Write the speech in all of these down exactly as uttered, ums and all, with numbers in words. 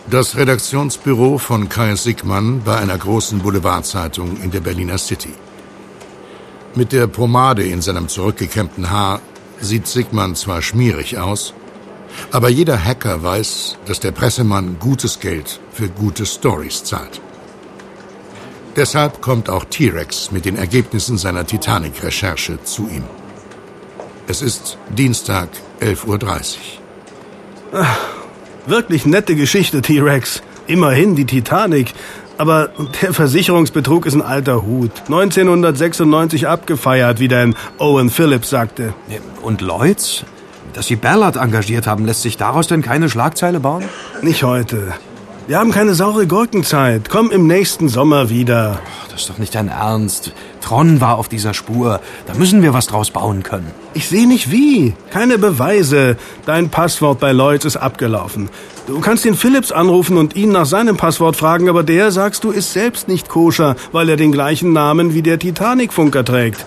Das Redaktionsbüro von Kai Sickmann bei einer großen Boulevardzeitung in der Berliner City. Mit der Pomade in seinem zurückgekämmten Haar sieht Sickmann zwar schmierig aus, aber jeder Hacker weiß, dass der Pressemann gutes Geld für gute Stories zahlt. Deshalb kommt auch T-Rex mit den Ergebnissen seiner Titanic-Recherche zu ihm. Es ist Dienstag, elf Uhr dreißig. Ach, wirklich nette Geschichte, T-Rex. Immerhin die Titanic. Aber der Versicherungsbetrug ist ein alter Hut. neunzehnhundertsechsundneunzig abgefeiert, wie dein Owen Phillips sagte. Und Lloyds? Dass Sie Ballard engagiert haben, lässt sich daraus denn keine Schlagzeile bauen? Nicht heute. Wir haben keine saure Gurkenzeit. Komm im nächsten Sommer wieder. Oh, das ist doch nicht dein Ernst. Tron war auf dieser Spur. Da müssen wir was draus bauen können. Ich sehe nicht wie. Keine Beweise. Dein Passwort bei Lloyds ist abgelaufen. Du kannst den Phillips anrufen und ihn nach seinem Passwort fragen, aber der, sagst du, ist selbst nicht koscher, weil er den gleichen Namen wie der Titanic-Funker trägt.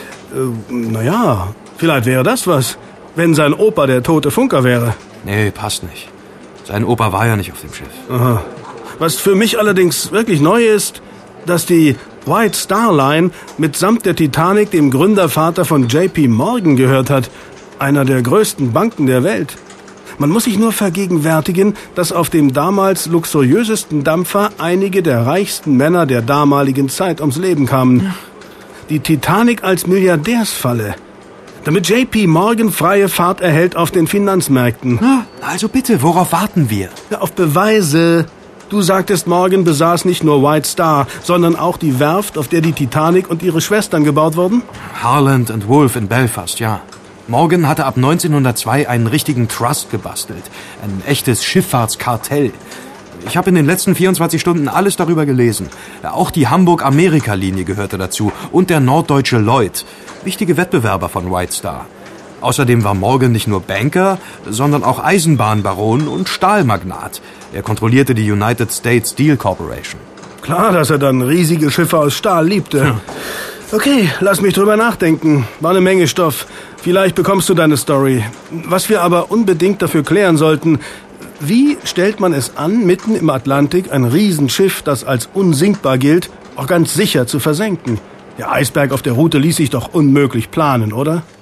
Äh, naja, vielleicht wäre das was, wenn sein Opa der tote Funker wäre. Nee, passt nicht. Sein Opa war ja nicht auf dem Schiff. Aha. Was für mich allerdings wirklich neu ist, dass die White Star Line mitsamt der Titanic dem Gründervater von J P Morgan gehört hat. Einer der größten Banken der Welt. Man muss sich nur vergegenwärtigen, dass auf dem damals luxuriösesten Dampfer einige der reichsten Männer der damaligen Zeit ums Leben kamen. Die Titanic als Milliardärsfalle. Damit J P Morgan freie Fahrt erhält auf den Finanzmärkten. Also bitte, worauf warten wir? Ja, auf Beweise. Du sagtest, Morgan besaß nicht nur White Star, sondern auch die Werft, auf der die Titanic und ihre Schwestern gebaut wurden? Harland and Wolff in Belfast, ja. Morgan hatte ab neunzehnhundertzwei einen richtigen Trust gebastelt. Ein echtes Schifffahrtskartell. Ich habe in den letzten vierundzwanzig Stunden alles darüber gelesen. Auch die Hamburg-Amerika-Linie gehörte dazu und der norddeutsche Lloyd. Wichtige Wettbewerber von White Star. Außerdem war Morgan nicht nur Banker, sondern auch Eisenbahnbaron und Stahlmagnat. Er kontrollierte die United States Steel Corporation. Klar, dass er dann riesige Schiffe aus Stahl liebte. Ja. Okay, lass mich drüber nachdenken. War eine Menge Stoff. Vielleicht bekommst du deine Story. Was wir aber unbedingt dafür klären sollten: Wie stellt man es an, mitten im Atlantik ein Riesenschiff, das als unsinkbar gilt, auch ganz sicher zu versenken? Der Eisberg auf der Route ließ sich doch unmöglich planen, oder?